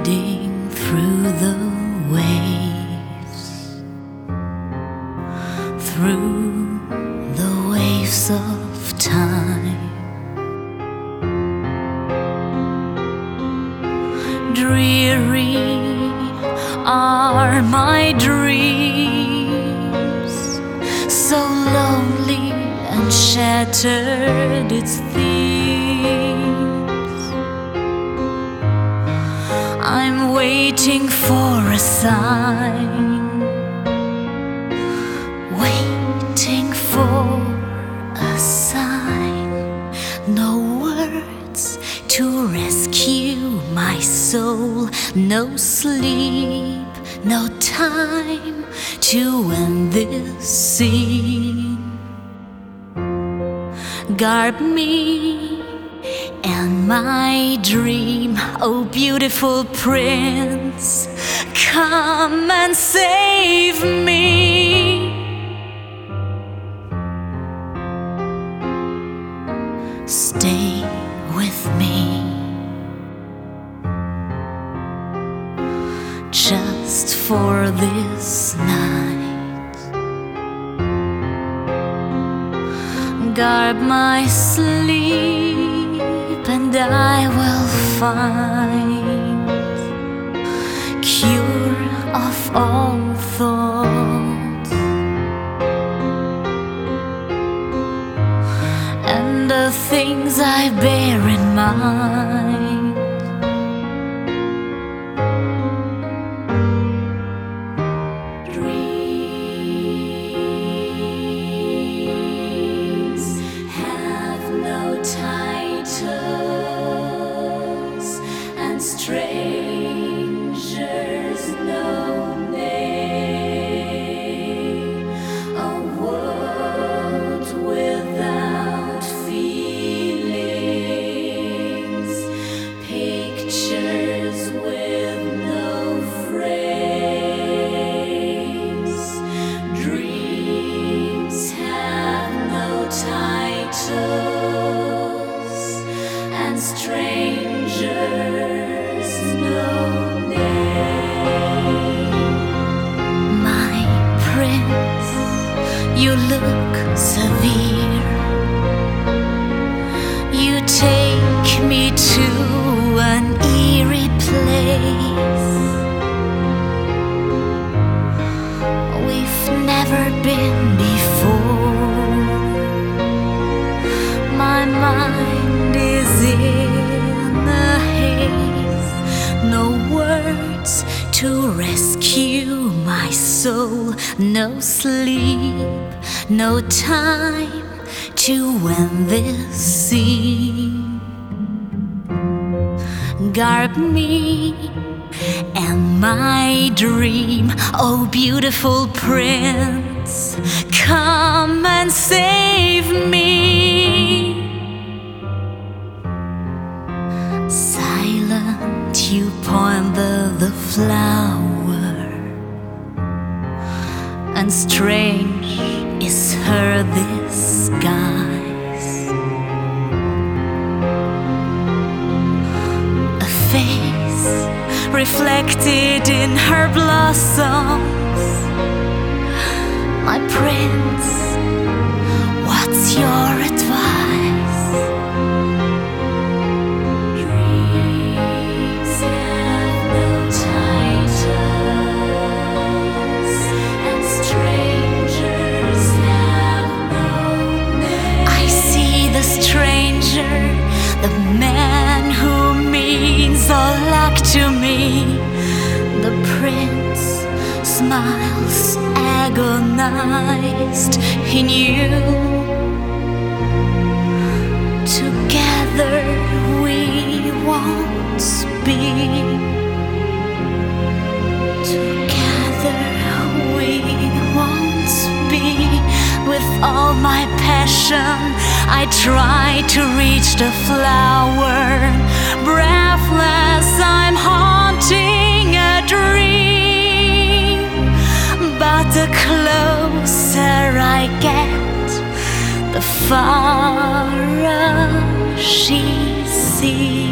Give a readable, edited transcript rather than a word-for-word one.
gliding through the waves, through the waves of time. Dreary are my dreams, so lonely and shattered its themes. I'm waiting for a sign, waiting for a sign. No words to rescue my soul, no sleep, no time to end this scene. Guard me and my dream, oh beautiful prince, come and save me. Stay with me, just for this night. Guard my sleep and I will find cure of all thoughts and the things I bear in mind. Strangers no name, a world without feelings, pictures with no frames, dreams have no titles, and strangers no name. My prince, you look severe. You take me to an eerie place we've never been before. My mind is in a haze, no words to rescue my soul, no sleep, no time to end this scene. Guard me and my dream, oh beautiful prince, come and save me. Silent you point the flower, and strange is her disguise. A face reflected in her blossoms. My prince, what's your advice? Dreams have no titles, and strangers have no name. I see the stranger, the man who means all luck to me. The prince smiles agonized in you. Together we won't speak. Together we won't speak. With all my passion I try to reach the flower. Breathless I'm haunting a dream, but the closer I get, the farther she sees.